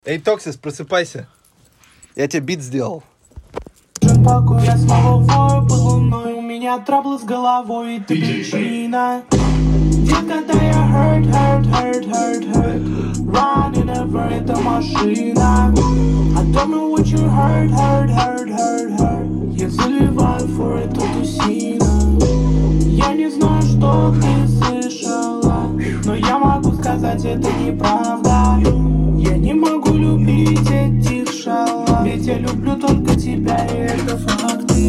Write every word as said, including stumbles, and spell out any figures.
Эй, Токсис, просыпайся. Я тебе бит сделал. Я снова вою под луной, у меня траблы с головой, и ты причина. Детка, да я hurt, hurt, hurt, hurt, hurt. Running over, это машина. I don't know what you hurt, hurt, hurt, hurt, hurt. Я заливаю for эту тусину. Я не знаю, что ты слышала, но я могу сказать, это неправда. Я не могу любить этих шалав, ведь я люблю только тебя, и это факт.